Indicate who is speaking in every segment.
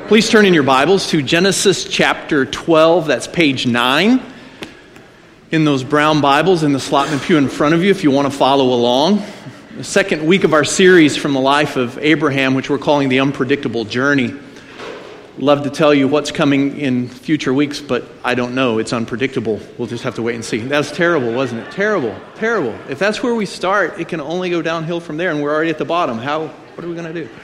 Speaker 1: Please turn in your Bibles to Genesis chapter 12. That's page 9 in those brown Bibles in the slot and pew in front of you if you want to follow along. The second week of our series from the life of Abraham, which we're calling The Unpredictable Journey. Love to tell you what's coming in future weeks, but I don't know. It's unpredictable. We'll just have to wait and see. That was terrible, wasn't it? Terrible. If that's where we start, it can only go downhill from there, and we're already at the bottom. What are we going to do?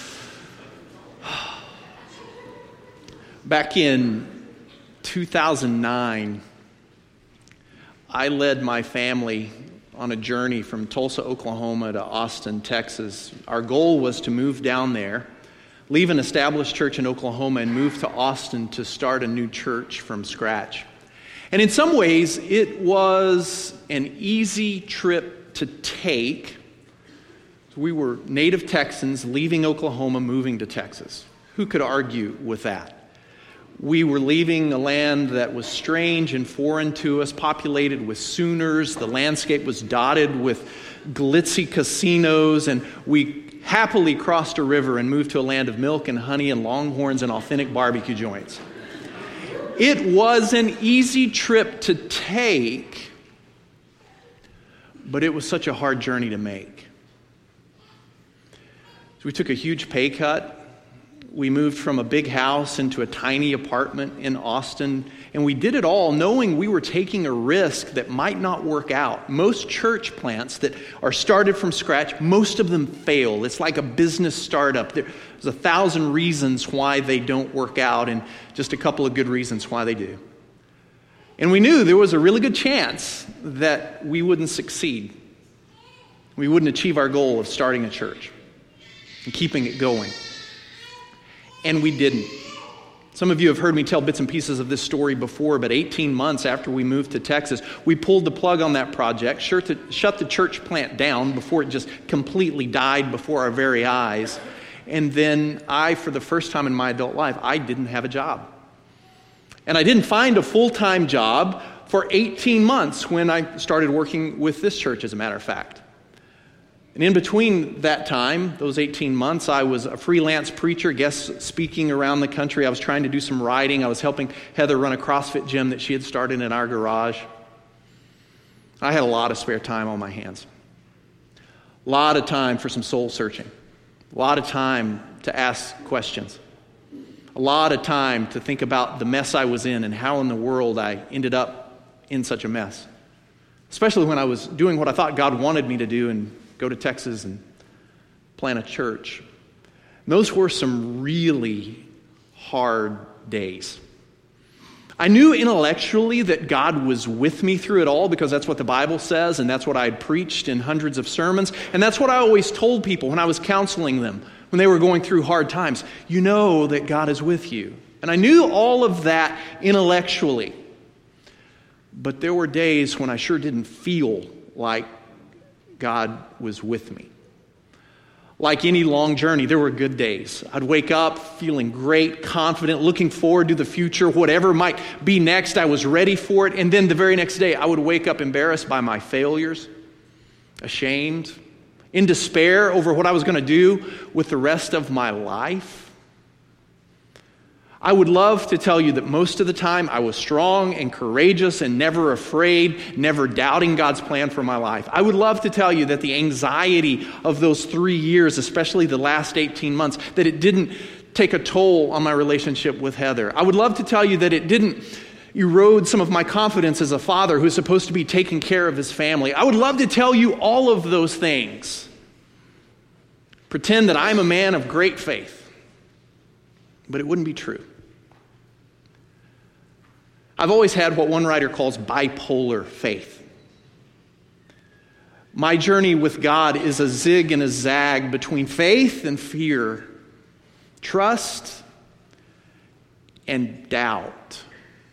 Speaker 1: Back in 2009, I led my family on a journey from Tulsa, Oklahoma to Austin, Texas. Our goal was to move down there, leave an established church in Oklahoma, and move to Austin to start a new church from scratch. And in some ways, it was an easy trip to take. We were native Texans leaving Oklahoma, moving to Texas. Who could argue with that? We were leaving a land that was strange and foreign to us, populated with Sooners. The landscape was dotted with glitzy casinos, and we happily crossed a river and moved to a land of milk and honey and longhorns and authentic barbecue joints. It was an easy trip to take, but it was such a hard journey to make. So we took a huge pay cut. We moved from a big house into a tiny apartment in Austin, and we did it all knowing we were taking a risk that might not work out. Most church plants that are started from scratch, most of them fail. It's like a business startup. There's 1,000 reasons why they don't work out and just a couple of good reasons why they do. And we knew there was a really good chance that we wouldn't succeed. We wouldn't achieve our goal of starting a church and keeping it going. And we didn't. Some of you have heard me tell bits and pieces of this story before, but 18 months after we moved to Texas, we pulled the plug on that project, shut the church plant down before it just completely died before our very eyes. And then for the first time in my adult life, I didn't have a job. And I didn't find a full-time job for 18 months when I started working with this church, as a matter of fact. And in between that time, those 18 months, I was a freelance preacher, guest speaking around the country. I was trying to do some writing. I was helping Heather run a CrossFit gym that she had started in our garage. I had a lot of spare time on my hands. A lot of time for some soul searching. A lot of time to ask questions. A lot of time to think about the mess I was in and how in the world I ended up in such a mess. Especially when I was doing what I thought God wanted me to do and go to Texas and plant a church. And those were some really hard days. I knew intellectually that God was with me through it all because that's what the Bible says, and that's what I had preached in hundreds of sermons, and that's what I always told people when I was counseling them when they were going through hard times. You know that God is with you. And I knew all of that intellectually. But there were days when I sure didn't feel like God was with me. Like any long journey, there were good days. I'd wake up feeling great, confident, looking forward to the future, whatever might be next, I was ready for it. And then the very next day, I would wake up embarrassed by my failures, ashamed, in despair over what I was going to do with the rest of my life. I would love to tell you that most of the time I was strong and courageous and never afraid, never doubting God's plan for my life. I would love to tell you that the anxiety of those 3 years, especially the last 18 months, that it didn't take a toll on my relationship with Heather. I would love to tell you that it didn't erode some of my confidence as a father who's supposed to be taking care of his family. I would love to tell you all of those things. Pretend that I'm a man of great faith. But it wouldn't be true. I've always had what one writer calls bipolar faith. My journey with God is a zig and a zag between faith and fear, trust and doubt.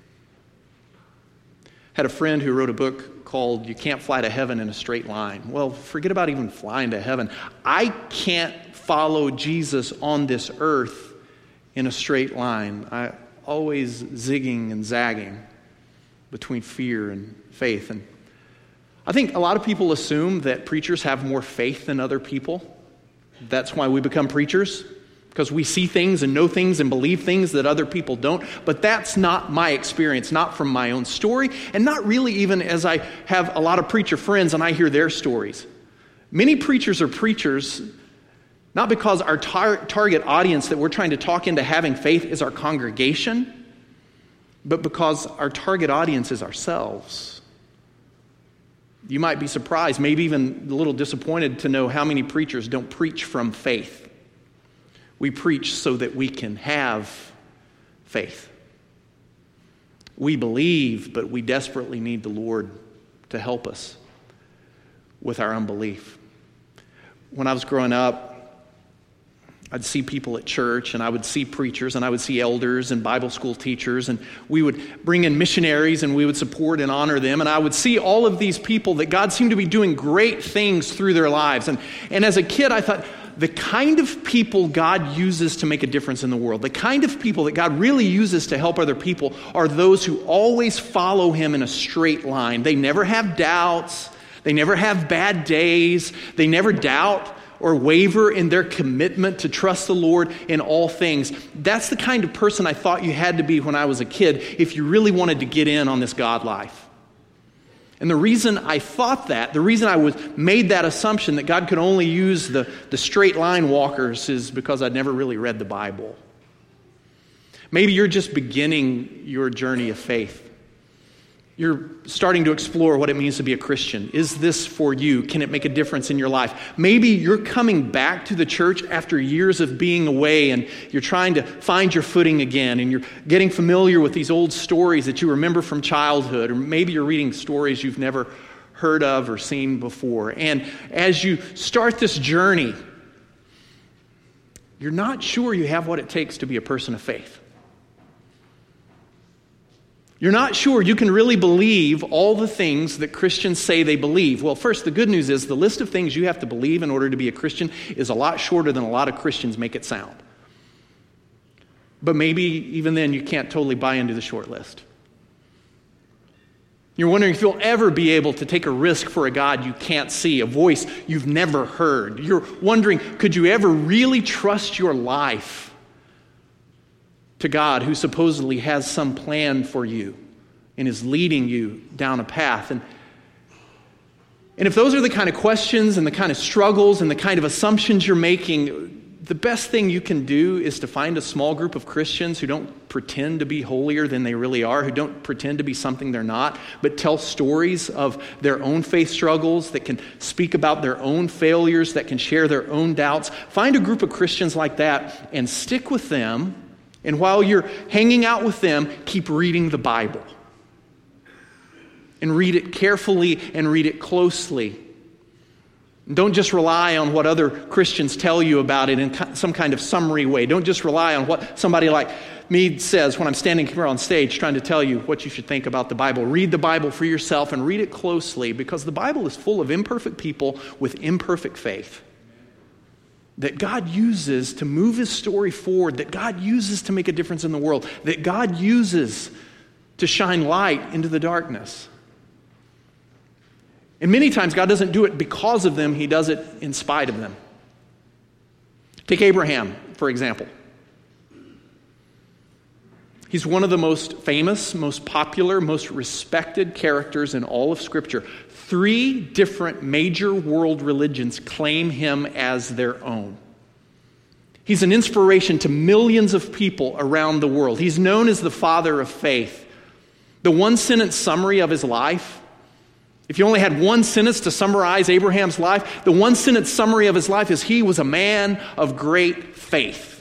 Speaker 1: Had a friend who wrote a book called You Can't Fly to Heaven in a Straight Line. Well, forget about even flying to heaven. I can't follow Jesus on this earth in a straight line. Always zigging and zagging between fear and faith. And I think a lot of people assume that preachers have more faith than other people. That's why we become preachers. because we see things and know things and believe things that other people don't. But that's not my experience, not from my own story, and not really even as I have a lot of preacher friends and I hear their stories. Many preachers are preachers not because our target audience that we're trying to talk into having faith is our congregation, but because our target audience is ourselves. You might be surprised, maybe even a little disappointed to know how many preachers don't preach from faith. We preach so that we can have faith. We believe, but we desperately need the Lord to help us with our unbelief. When I was growing up, I'd see people at church, and I would see preachers, and I would see elders and Bible school teachers, and we would bring in missionaries, and we would support and honor them, and I would see all of these people that God seemed to be doing great things through their lives. And as a kid, I thought, the kind of people God uses to make a difference in the world, the kind of people that God really uses to help other people are those who always follow Him in a straight line. They never have doubts. They never have bad days. They never doubt or waver in their commitment to trust the Lord in all things. That's the kind of person I thought you had to be when I was a kid if you really wanted to get in on this God life. And the reason I thought that, the reason I made that assumption that God could only use the straight line walkers is because I'd never really read the Bible. Maybe you're just beginning your journey of faith. You're starting to explore what it means to be a Christian. Is this for you? Can it make a difference in your life? Maybe you're coming back to the church after years of being away and you're trying to find your footing again and you're getting familiar with these old stories that you remember from childhood, or maybe you're reading stories you've never heard of or seen before. And as you start this journey, you're not sure you have what it takes to be a person of faith. You're not sure you can really believe all the things that Christians say they believe. Well, first, the good news is the list of things you have to believe in order to be a Christian is a lot shorter than a lot of Christians make it sound. But maybe even then you can't totally buy into the short list. You're wondering if you'll ever be able to take a risk for a God you can't see, a voice you've never heard. You're wondering, could you ever really trust your life to God who supposedly has some plan for you and is leading you down a path? And if those are the kind of questions and the kind of struggles and the kind of assumptions you're making, the best thing you can do is to find a small group of Christians who don't pretend to be holier than they really are, who don't pretend to be something they're not, but tell stories of their own faith struggles, that can speak about their own failures, that can share their own doubts. Find a group of Christians like that and stick with them. And while you're hanging out with them, keep reading the Bible. And read it carefully and read it closely. Don't just rely on what other Christians tell you about it in some kind of summary way. Don't just rely on what somebody like me says when I'm standing here on stage trying to tell you what you should think about the Bible. Read the Bible for yourself and read it closely, because the Bible is full of imperfect people with imperfect faith that God uses to move His story forward, that God uses to make a difference in the world, that God uses to shine light into the darkness. And many times God doesn't do it because of them, He does it in spite of them. Take Abraham, for example. He's one of the most famous, most popular, most respected characters in all of Scripture. 3 different major world religions claim him as their own. He's an inspiration to millions of people around the world. He's known as the father of faith. The one-sentence summary of his life, if you only had one sentence to summarize Abraham's life, the one-sentence summary of his life is he was a man of great faith.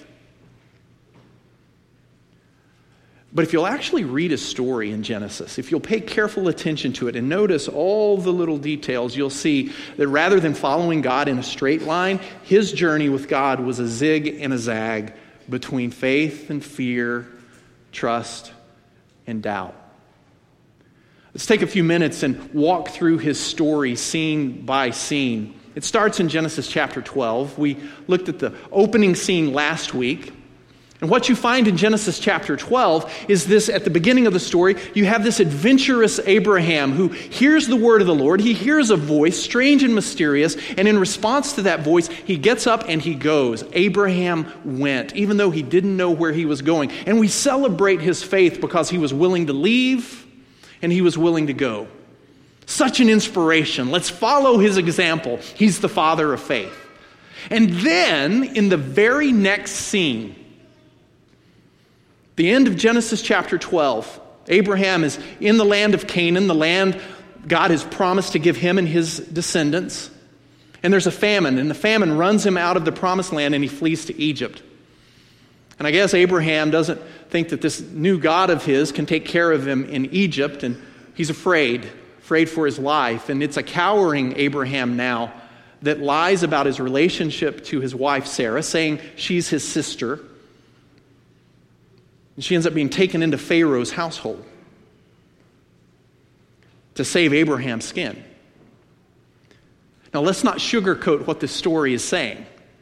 Speaker 1: But if you'll actually read his story in Genesis, if you'll pay careful attention to it and notice all the little details, you'll see that rather than following God in a straight line, his journey with God was a zig and a zag between faith and fear, trust and doubt. Let's take a few minutes and walk through his story scene by scene. It starts in Genesis chapter 12. We looked at the opening scene last week. And what you find in Genesis chapter 12 is this: at the beginning of the story, you have this adventurous Abraham who hears the word of the Lord. He hears a voice, strange and mysterious, and in response to that voice, he gets up and he goes. Abraham went, even though he didn't know where he was going. And we celebrate his faith because he was willing to leave and he was willing to go. Such an inspiration. Let's follow his example. He's the father of faith. And then, in the very next scene, the end of Genesis chapter 12, Abraham is in the land of Canaan, the land God has promised to give him and his descendants. And there's a famine, and the famine runs him out of the promised land, and he flees to Egypt. And I guess Abraham doesn't think that this new God of his can take care of him in Egypt, and he's afraid for his life. And it's a cowering Abraham now that lies about his relationship to his wife Sarah, saying she's his sister. And she ends up being taken into Pharaoh's household to save Abraham's skin. Now, let's not sugarcoat what this story is saying.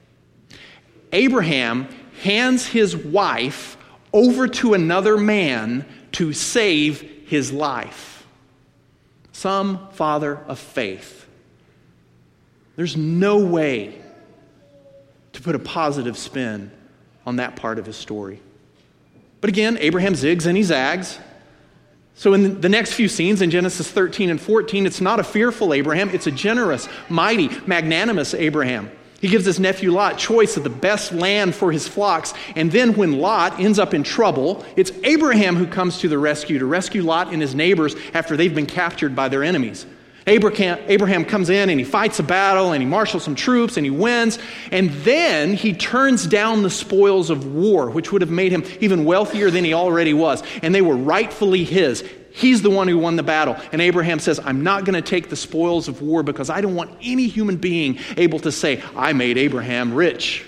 Speaker 1: Abraham hands his wife over to another man to save his life. Some father of faith. There's no way to put a positive spin on that part of his story. But again, Abraham zigs and he zags. So in the next few scenes in Genesis 13 and 14, it's not a fearful Abraham, it's a generous, mighty, magnanimous Abraham. He gives his nephew Lot choice of the best land for his flocks. And then when Lot ends up in trouble, it's Abraham who comes to the rescue, to rescue Lot and his neighbors after they've been captured by their enemies. Abraham comes in and he fights a battle and he marshals some troops and he wins. And then he turns down the spoils of war, which would have made him even wealthier than he already was. And they were rightfully his. He's the one who won the battle. And Abraham says, I'm not going to take the spoils of war because I don't want any human being able to say, I made Abraham rich.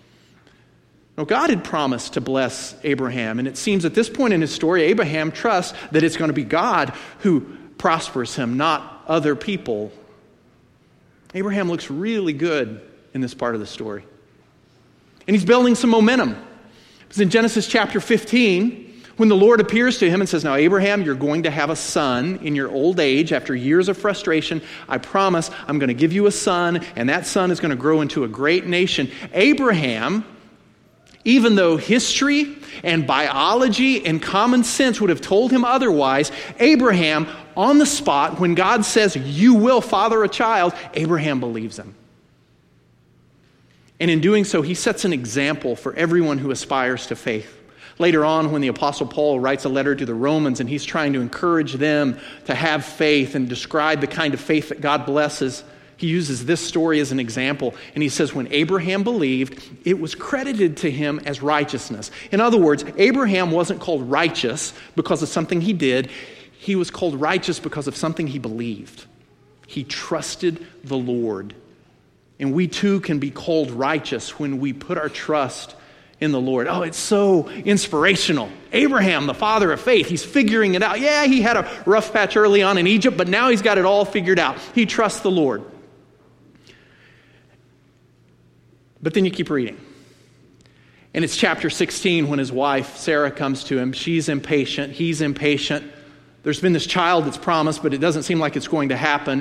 Speaker 1: Now, God had promised to bless Abraham. And it seems at this point in his story, Abraham trusts that it's going to be God who prospers him, not other people. Abraham looks really good in this part of the story. And he's building some momentum. It's in Genesis chapter 15 when the Lord appears to him and says, now Abraham, you're going to have a son in your old age after years of frustration. I promise I'm going to give you a son, and that son is going to grow into a great nation. Abraham, even though history and biology and common sense would have told him otherwise, Abraham, on the spot, when God says, you will father a child, Abraham believes him. And in doing so, he sets an example for everyone who aspires to faith. Later on, when the Apostle Paul writes a letter to the Romans and he's trying to encourage them to have faith and describe the kind of faith that God blesses, he uses this story as an example. And he says, when Abraham believed, it was credited to him as righteousness. In other words, Abraham wasn't called righteous because of something he did. He was called righteous because of something he believed. He trusted the Lord. And we too can be called righteous when we put our trust in the Lord. Oh, it's so inspirational. Abraham, the father of faith, he's figuring it out. Yeah, he had a rough patch early on in Egypt, but now he's got it all figured out. He trusts the Lord. But then you keep reading. And it's chapter 16 when his wife, Sarah, comes to him. She's impatient. He's impatient. There's been this child that's promised, but it doesn't seem like it's going to happen.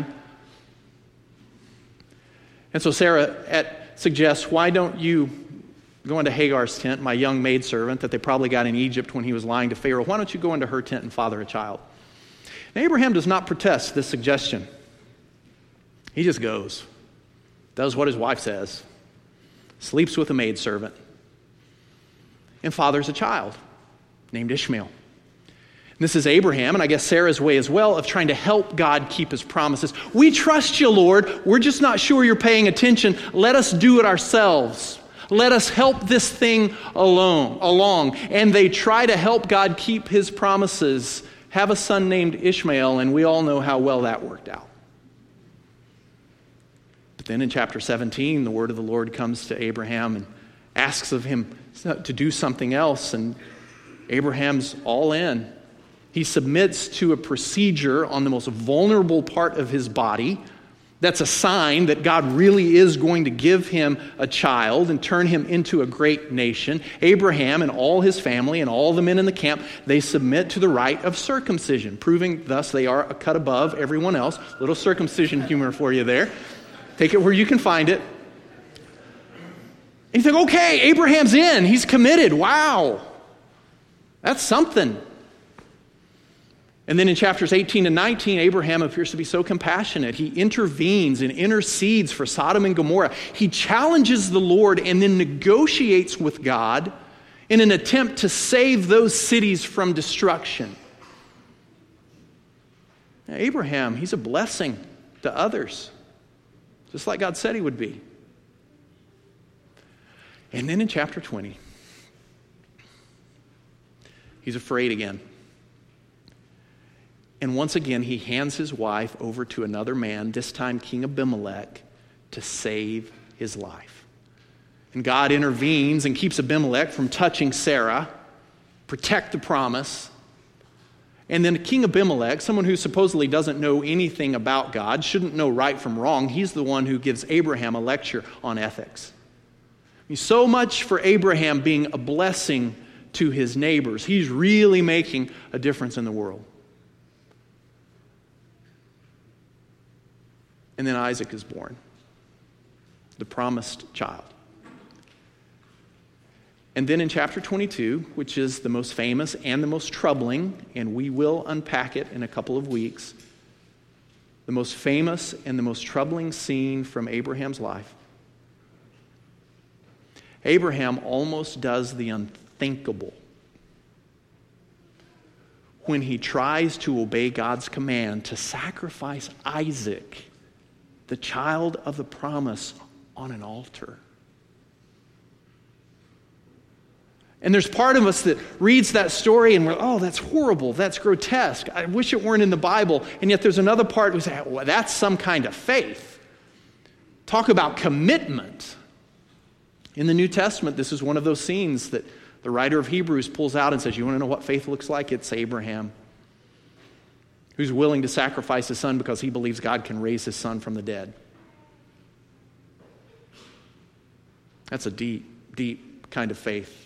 Speaker 1: And so Sarah suggests, why don't you go into Hagar's tent, my young maidservant that they probably got in Egypt when he was lying to Pharaoh. Why don't you go into her tent and father a child? And Abraham does not protest this suggestion. He just goes, does what his wife says, sleeps with a maidservant, and fathers a child named Ishmael. And this is Abraham, and I guess Sarah's way as well, of trying to help God keep his promises. We trust you, Lord. We're just not sure you're paying attention. Let us do it ourselves. Let us help this thing along. And they try to help God keep his promises, have a son named Ishmael, and we all know how well that worked out. But then in chapter 17, the word of the Lord comes to Abraham and asks of him to do something else, and Abraham's all in. He submits to a procedure on the most vulnerable part of his body That's a sign that God really is going to give him a child and turn him into a great nation. Abraham and all his family and all the men in the camp, they submit to the rite of circumcision, proving thus they are a cut above everyone else. Little circumcision humor for you there. Take it where you can find it. And you think, okay, Abraham's in. He's committed. Wow. That's something. And then in chapters 18 and 19, Abraham appears to be so compassionate. He intervenes and intercedes for Sodom and Gomorrah. He challenges the Lord and then negotiates with God in an attempt to save those cities from destruction. Now, Abraham, he's a blessing to others, just like God said he would be. And then in chapter 20, he's afraid again. And once again, he hands his wife over to another man, this time King Abimelech, to save his life. And God intervenes and keeps Abimelech from touching Sarah, protect the promise. And then King Abimelech, someone who supposedly doesn't know anything about God, shouldn't know right from wrong, he's the one who gives Abraham a lecture on ethics. I mean, so much for Abraham being a blessing to his neighbors. He's really making a difference in the world. And then Isaac is born, the promised child. And then in chapter 22, which is the most famous and the most troubling, and we will unpack it in a couple of weeks, the most famous and the most troubling scene from Abraham's life. Abraham almost does the unthinkable when he tries to obey God's command to sacrifice Isaac, the child of the promise, on an altar. And there's part of us that reads that story and we're, oh, that's horrible, that's grotesque, I wish it weren't in the Bible. And yet there's another part who says, well, that's some kind of faith. Talk about commitment. In the New Testament, this is one of those scenes that the writer of Hebrews pulls out and says, you want to know what faith looks like? It's Abraham, who's willing to sacrifice his son because he believes God can raise his son from the dead. That's a deep, deep kind of faith.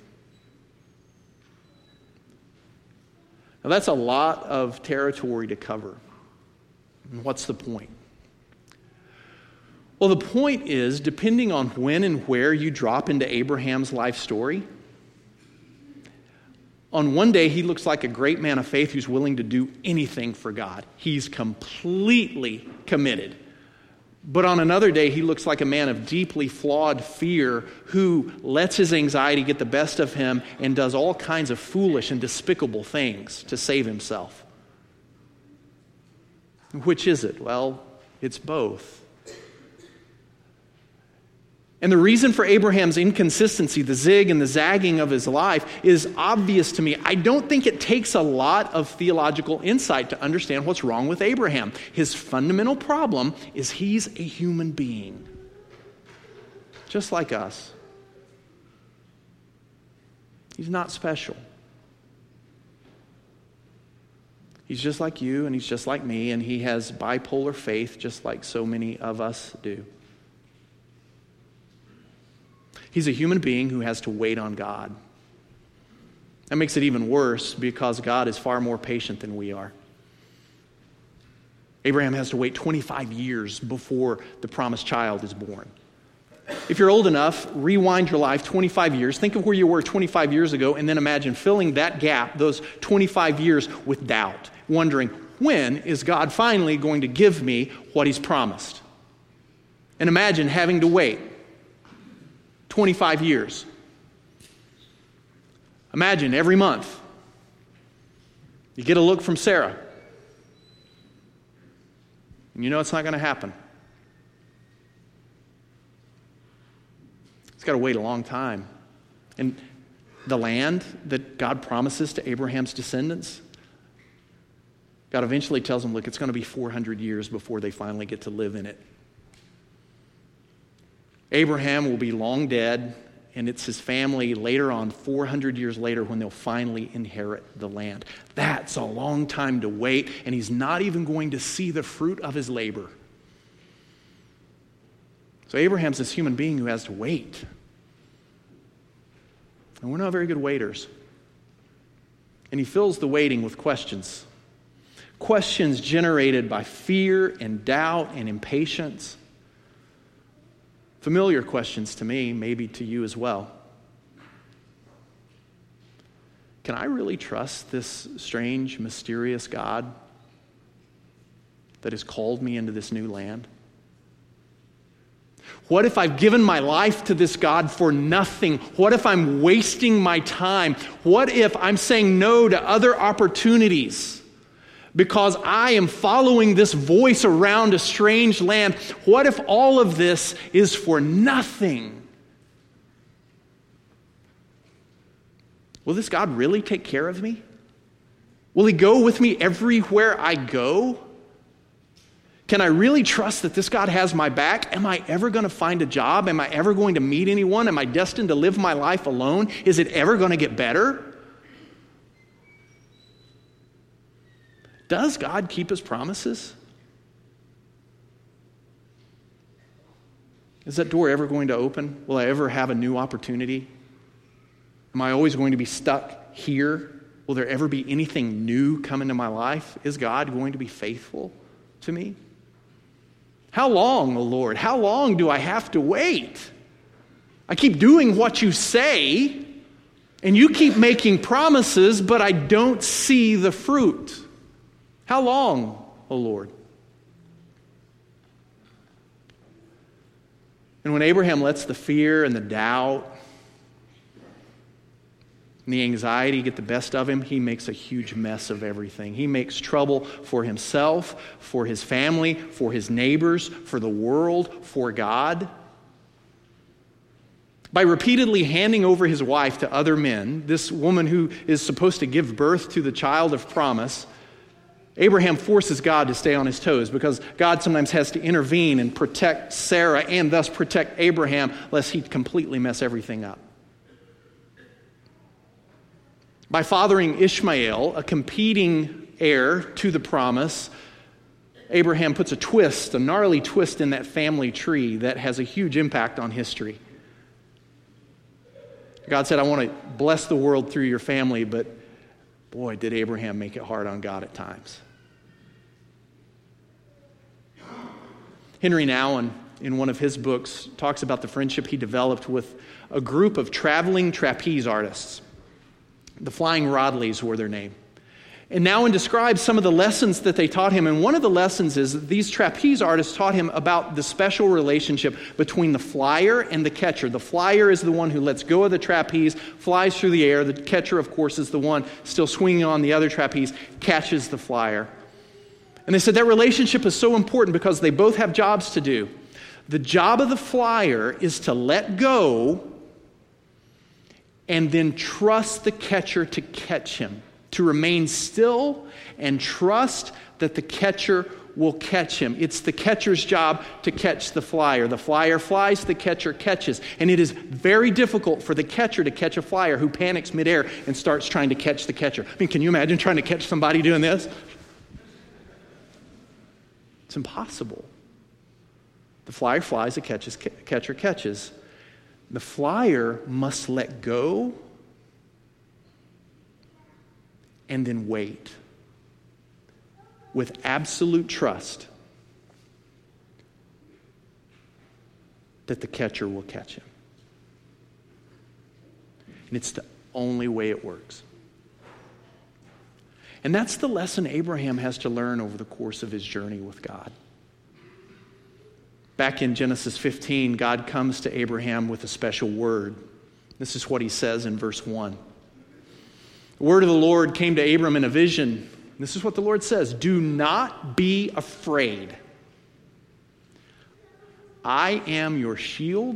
Speaker 1: Now, that's a lot of territory to cover. And what's the point? Well, the point is, depending on when and where you drop into Abraham's life story, on one day, he looks like a great man of faith who's willing to do anything for God. He's completely committed. But on another day, he looks like a man of deeply flawed fear who lets his anxiety get the best of him and does all kinds of foolish and despicable things to save himself. Which is it? Well, it's both. And the reason for Abraham's inconsistency, the zig and the zagging of his life, is obvious to me. I don't think it takes a lot of theological insight to understand what's wrong with Abraham. His fundamental problem is he's a human being, just like us. He's not special. He's just like you, and he's just like me, and he has bipolar faith, just like so many of us do. He's a human being who has to wait on God. That makes it even worse because God is far more patient than we are. Abraham has to wait 25 years before the promised child is born. If you're old enough, rewind your life 25 years. Think of where you were 25 years ago and then imagine filling that gap, those 25 years, with doubt, wondering, when is God finally going to give me what he's promised? And imagine having to wait 25 years. Imagine every month you get a look from Sarah. And you know it's not going to happen. It's got to wait a long time. And the land that God promises to Abraham's descendants, God eventually tells them, look, it's going to be 400 years before they finally get to live in it. Abraham will be long dead, and it's his family later on, 400 years later, when they'll finally inherit the land. That's a long time to wait, and he's not even going to see the fruit of his labor. So Abraham's this human being who has to wait. And we're not very good waiters. And he fills the waiting with questions. Questions generated by fear and doubt and impatience. Familiar questions to me, maybe to you as well. Can I really trust this strange, mysterious God that has called me into this new land? What if I've given my life to this God for nothing? What if I'm wasting my time? What if I'm saying no to other opportunities because I am following this voice around a strange land? What if all of this is for nothing? Will this God really take care of me? Will he go with me everywhere I go? Can I really trust that this God has my back? Am I ever going to find a job? Am I ever going to meet anyone? Am I destined to live my life alone? Is it ever going to get better? Does God keep his promises? Is that door ever going to open? Will I ever have a new opportunity? Am I always going to be stuck here? Will there ever be anything new come into my life? Is God going to be faithful to me? How long, O Lord? How long do I have to wait? I keep doing what you say, and you keep making promises, but I don't see the fruit. How long, O Lord? And when Abraham lets the fear and the doubt and the anxiety get the best of him, he makes a huge mess of everything. He makes trouble for himself, for his family, for his neighbors, for the world, for God. By repeatedly handing over his wife to other men, this woman who is supposed to give birth to the child of promise, Abraham forces God to stay on his toes because God sometimes has to intervene and protect Sarah and thus protect Abraham lest he completely mess everything up. By fathering Ishmael, a competing heir to the promise, Abraham puts a gnarly twist in that family tree that has a huge impact on history. God said, I want to bless the world through your family, but boy, did Abraham make it hard on God at times. Henry Nouwen, in one of his books, talks about the friendship he developed with a group of traveling trapeze artists. The Flying Rodleys were their name. And Nouwen describes some of the lessons that they taught him. And one of the lessons is that these trapeze artists taught him about the special relationship between the flyer and the catcher. The flyer is the one who lets go of the trapeze, flies through the air. The catcher, of course, is the one still swinging on the other trapeze, catches the flyer. And they said that relationship is so important because they both have jobs to do. The job of the flyer is to let go and then trust the catcher to catch him, to remain still and trust that the catcher will catch him. It's the catcher's job to catch the flyer. The flyer flies, the catcher catches. And it is very difficult for the catcher to catch a flyer who panics midair and starts trying to catch the catcher. I mean, can you imagine trying to catch somebody doing this? It's impossible. The flyer flies, the catcher catches. The flyer must let go and then wait with absolute trust that the catcher will catch him. And it's the only way it works. And that's the lesson Abraham has to learn over the course of his journey with God. Back in Genesis 15, God comes to Abraham with a special word. This is what he says in verse 1. The word of the Lord came to Abram in a vision. This is what the Lord says. Do not be afraid. I am your shield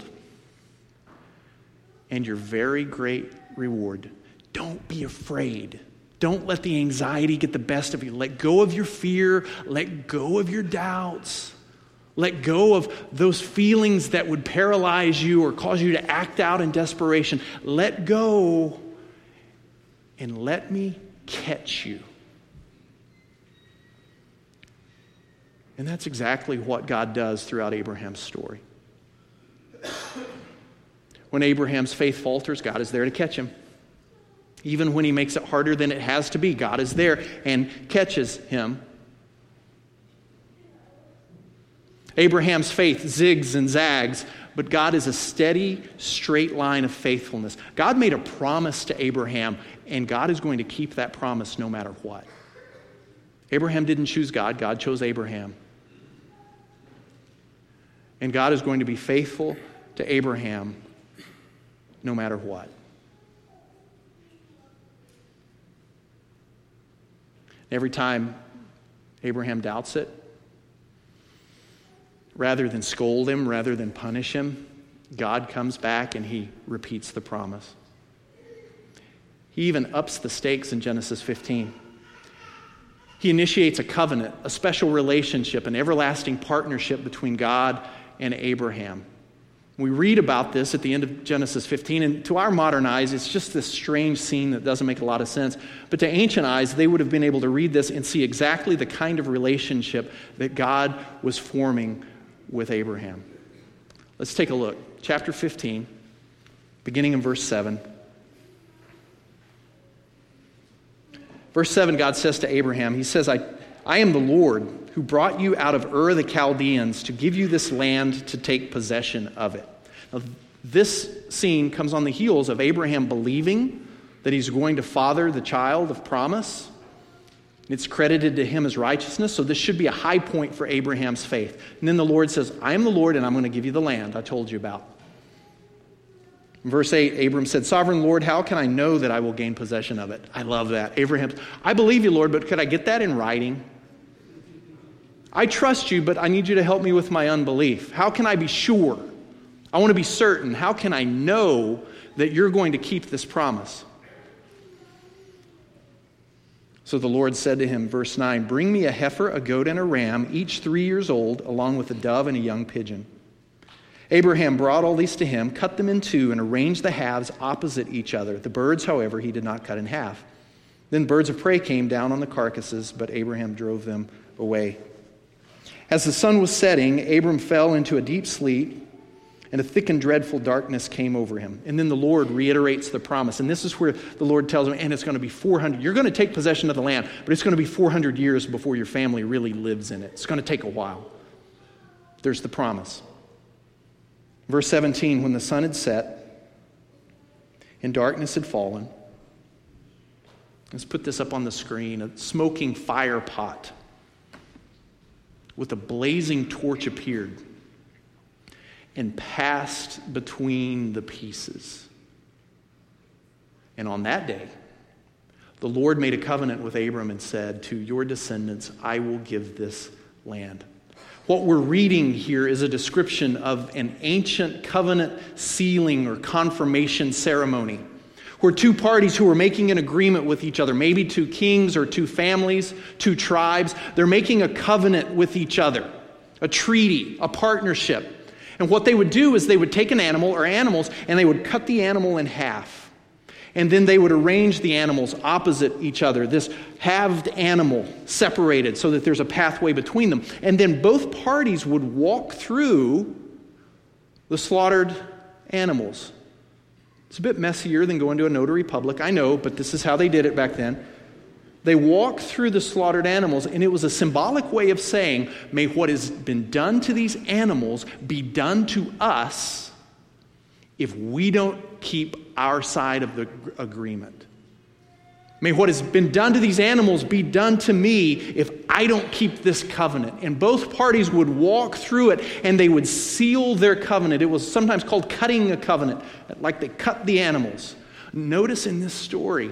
Speaker 1: and your very great reward. Don't be afraid. Don't let the anxiety get the best of you. Let go of your fear. Let go of your doubts. Let go of those feelings that would paralyze you or cause you to act out in desperation. Let go and let me catch you. And that's exactly what God does throughout Abraham's story. When Abraham's faith falters, God is there to catch him. Even when he makes it harder than it has to be, God is there and catches him. Abraham's faith zigs and zags, but God is a steady, straight line of faithfulness. God made a promise to Abraham, and God is going to keep that promise no matter what. Abraham didn't choose God. God chose Abraham. And God is going to be faithful to Abraham no matter what. Every time Abraham doubts it, rather than scold him, rather than punish him, God comes back and he repeats the promise. He even ups the stakes in Genesis 15. He initiates a covenant, a special relationship, an everlasting partnership between God and Abraham. We read about this at the end of Genesis 15, and to our modern eyes, it's just this strange scene that doesn't make a lot of sense. But to ancient eyes, they would have been able to read this and see exactly the kind of relationship that God was forming with Abraham. Let's take a look. Chapter 15, beginning in verse 7. Verse 7, God says to Abraham, he says, I am the Lord who brought you out of Ur the Chaldeans to give you this land to take possession of it. Now, this scene comes on the heels of Abraham believing that he's going to father the child of promise. It's credited to him as righteousness, so this should be a high point for Abraham's faith. And then the Lord says, I am the Lord, and I'm going to give you the land I told you about. In verse 8, Abram said, Sovereign Lord, how can I know that I will gain possession of it? I love that. Abraham, I believe you, Lord, but could I get that in writing? I trust you, but I need you to help me with my unbelief. How can I be sure? I want to be certain. How can I know that you're going to keep this promise? So the Lord said to him, verse 9, Bring me a heifer, a goat, and a ram, each 3 years old, along with a dove and a young pigeon. Abraham brought all these to him, cut them in two, and arranged the halves opposite each other. The birds, however, he did not cut in half. Then birds of prey came down on the carcasses, but Abraham drove them away. As the sun was setting, Abram fell into a deep sleep, and a thick and dreadful darkness came over him. And then the Lord reiterates the promise. And this is where the Lord tells him, and it's going to be 400. You're going to take possession of the land, but it's going to be 400 years before your family really lives in it. It's going to take a while. There's the promise. Verse 17, when the sun had set and darkness had fallen, let's put this up on the screen, a smoking fire pot with a blazing torch appeared and passed between the pieces. And on that day, the Lord made a covenant with Abram and said, to your descendants, I will give this land. What we're reading here is a description of an ancient covenant sealing or confirmation ceremony, where two parties who are making an agreement with each other, maybe two kings or two families, two tribes, they're making a covenant with each other, a treaty, a partnership. And what they would do is they would take an animal or animals and they would cut the animal in half. And then they would arrange the animals opposite each other, this halved animal separated so that there's a pathway between them. And then both parties would walk through the slaughtered animals. It's a bit messier than going to a notary public, I know, but this is how they did it back then. They walked through the slaughtered animals, and it was a symbolic way of saying, may what has been done to these animals be done to us if we don't keep our side of the agreement. May what has been done to these animals be done to me if I don't keep this covenant. And both parties would walk through it and they would seal their covenant. It was sometimes called cutting a covenant, like they cut the animals. Notice in this story,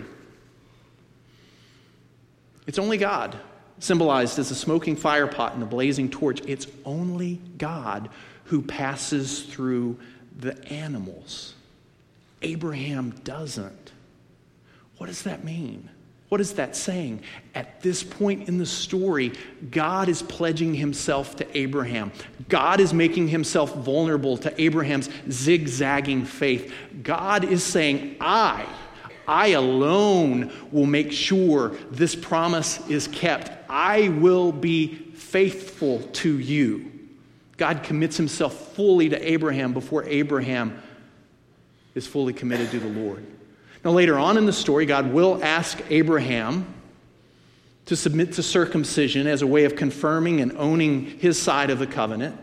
Speaker 1: it's only God, symbolized as a smoking fire pot and a blazing torch. It's only God who passes through the animals. Abraham doesn't. What does that mean? What is that saying? At this point in the story, God is pledging himself to Abraham. God is making himself vulnerable to Abraham's zigzagging faith. God is saying, I alone will make sure this promise is kept. I will be faithful to you. God commits himself fully to Abraham before Abraham is fully committed to the Lord. Now, later on in the story, God will ask Abraham to submit to circumcision as a way of confirming and owning his side of the covenant.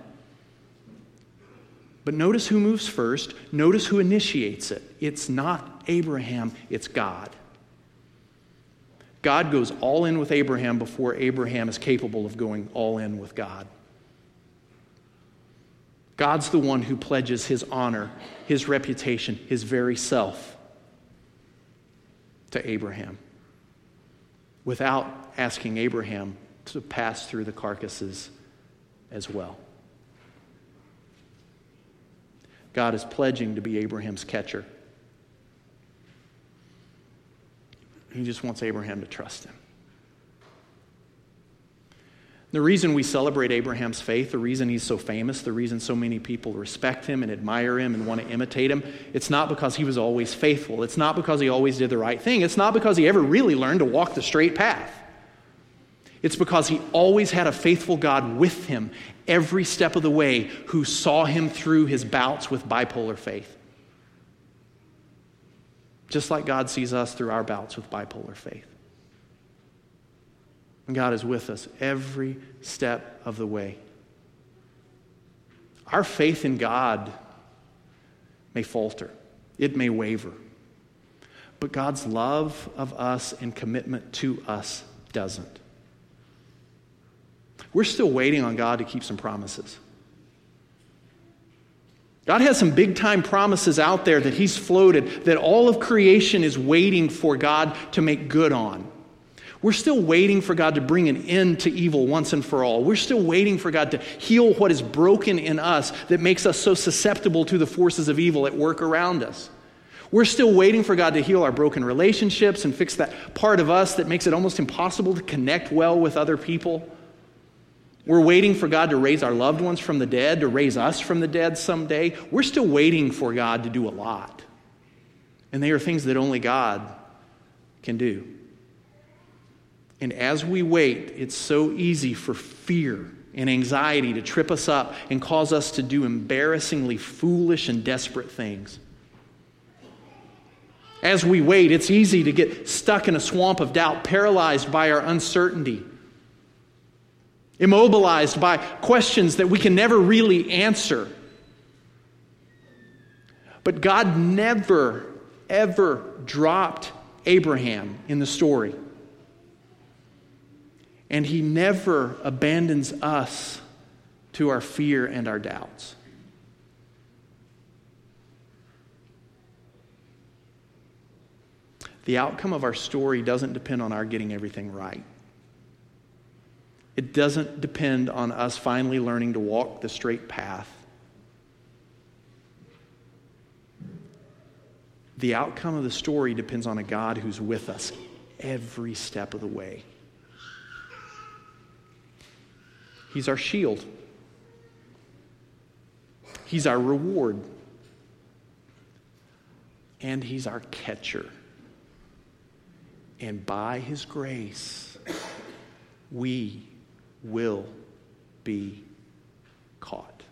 Speaker 1: But notice who moves first. Notice who initiates it. It's not Abraham, it's God. God goes all in with Abraham before Abraham is capable of going all in with God. God's the one who pledges his honor, his reputation, his very self to Abraham without asking Abraham to pass through the carcasses as well. God is pledging to be Abraham's catcher. He just wants Abraham to trust him. The reason we celebrate Abraham's faith, the reason he's so famous, the reason so many people respect him and admire him and want to imitate him, it's not because he was always faithful. It's not because he always did the right thing. It's not because he ever really learned to walk the straight path. It's because he always had a faithful God with him every step of the way who saw him through his bouts with bipolar faith. Just like God sees us through our bouts with bipolar faith. And God is with us every step of the way. Our faith in God may falter. It may waver. But God's love of us and commitment to us doesn't. We're still waiting on God to keep some promises. God has some big-time promises out there that he's floated, that all of creation is waiting for God to make good on. We're still waiting for God to bring an end to evil once and for all. We're still waiting for God to heal what is broken in us that makes us so susceptible to the forces of evil at work around us. We're still waiting for God to heal our broken relationships and fix that part of us that makes it almost impossible to connect well with other people. We're waiting for God to raise our loved ones from the dead, to raise us from the dead someday. We're still waiting for God to do a lot. And they are things that only God can do. And as we wait, it's so easy for fear and anxiety to trip us up and cause us to do embarrassingly foolish and desperate things. As we wait, it's easy to get stuck in a swamp of doubt, paralyzed by our uncertainty, immobilized by questions that we can never really answer. But God never, ever dropped Abraham in the story. And he never abandons us to our fear and our doubts. The outcome of our story doesn't depend on our getting everything right. It doesn't depend on us finally learning to walk the straight path. The outcome of the story depends on a God who's with us every step of the way. He's our shield. He's our reward. And he's our catcher. And by his grace, we will be caught.